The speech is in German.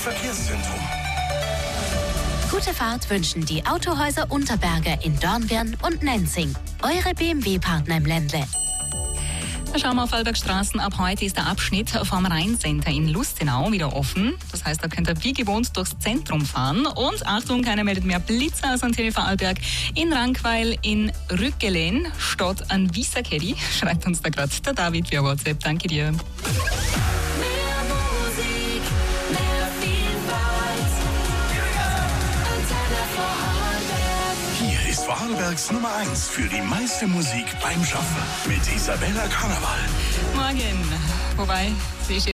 Verkehrszentrum. Gute Fahrt wünschen die Autohäuser Unterberger in Dornbirn und Nenzing. Eure BMW-Partner im Ländle. Schauen wir auf Vorarlbergstraßen. Ab heute ist der Abschnitt vom Rheincenter in Lustenau wieder offen. Das heißt, da könnt ihr wie gewohnt durchs Zentrum fahren. Und Achtung, keiner meldet mehr Blitzer aus Antenne Vorarlberg. In Rankweil, in Rückelen, statt an Wieserkeddy, schreibt uns da gerade der David via WhatsApp. Danke dir. Hier ist Vorarlbergs Nummer 1 für die meiste Musik beim Schaffen mit Isabella Karneval. Morgen. Wobei, sie ist